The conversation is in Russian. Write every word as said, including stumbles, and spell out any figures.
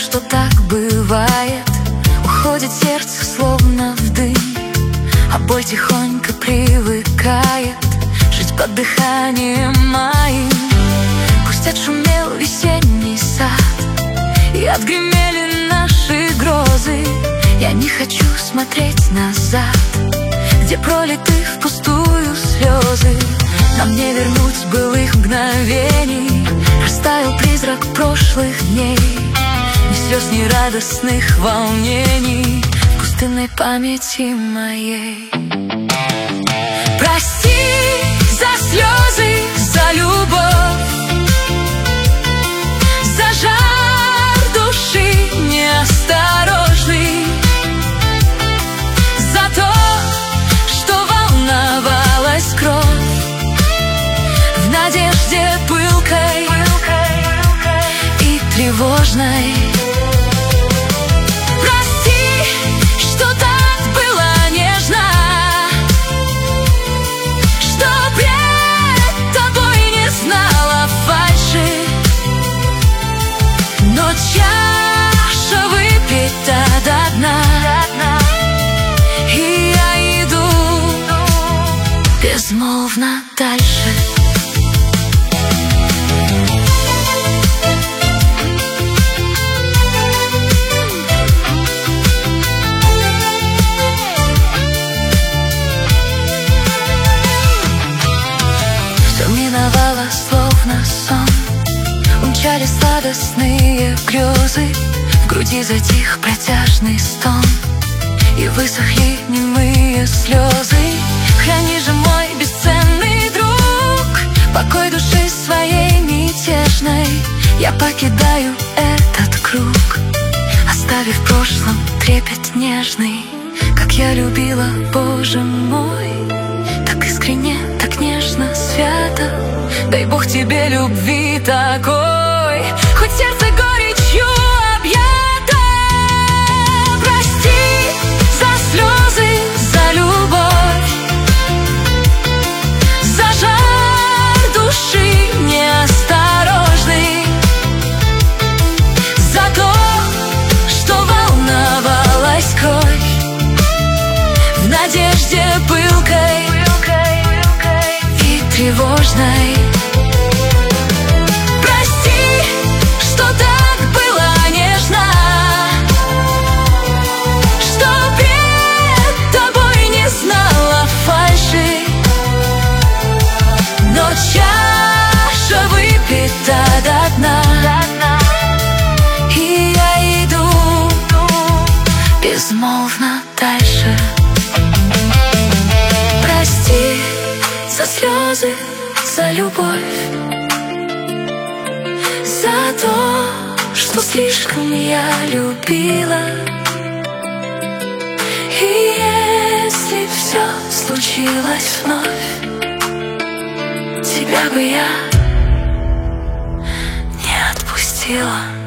что так бывает. Уходит сердце словно в дым, а боль тихонько привыкает жить под дыханием моим. Пусть отшумел весенний сад и отгремели наши грозы, я не хочу смотреть назад, где пролиты впустую слезы. Нам не вернуть былых мгновений, растаял призрак прошлых дней. Ни слез, ни радостных волнений в пустынной памяти моей. Прости за слезы, за любовь, за жар души неосторожный, за то, что волновалась кровь в надежде пылкой и тревожной. Чаша выпита до дна, и я иду безмолвно дальше. Все миновало словно сон, умчались сладостные грезы, в груди затих протяжный стон, и высохли немые слезы. Храни же, мой бесценный друг, покой души своей мятежной. Я покидаю этот круг, оставив в прошлом трепет нежный. Как я любила, Боже мой, так искренне, так нежно, свято. Дай Бог тебе любви такой, хоть сердце горечью объято. Прости за слезы, за любовь, за жар души неосторожный, за то, что волновалась кровь в надежде пылкой и тревожной. Чаша выпита до дна, и я иду безмолвно дальше. Прости за слезы, за любовь, за то, что слишком я любила. И если все случилось вновь, тебя бы я не отпустила.